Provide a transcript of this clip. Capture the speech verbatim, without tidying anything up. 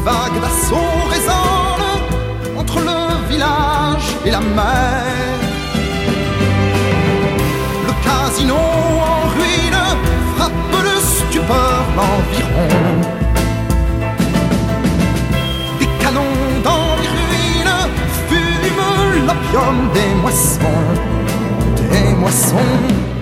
vagues d'assaut résonnent entre le village et la mer. Le casino en ruine frappe de stupeur l'environ. Des canons dans les ruines fument l'opium des moissons, des moissons.